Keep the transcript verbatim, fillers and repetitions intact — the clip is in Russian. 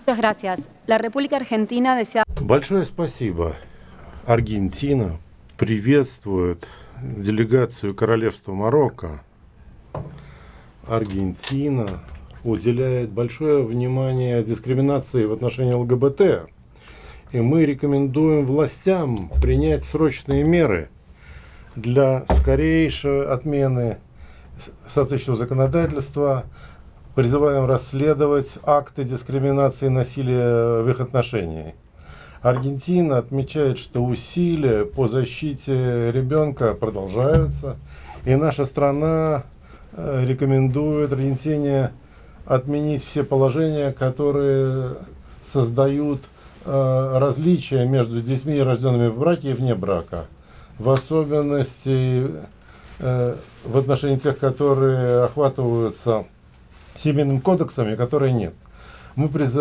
Большое спасибо. Аргентина приветствует делегацию Королевства Марокко. Аргентина уделяет большое внимание дискриминации в отношении ЛГБТ. И мы рекомендуем властям принять срочные меры для скорейшей отмены соответствующего законодательства. Призываем расследовать акты дискриминации и насилия в их отношении. Аргентина отмечает, что усилия по защите ребенка продолжаются, и наша страна рекомендует Аргентине отменить все положения, которые создают различия между детьми, рожденными в браке и вне брака, в особенности в отношении тех, которые охватываются семейным кодексом, и которые нет. Мы призываем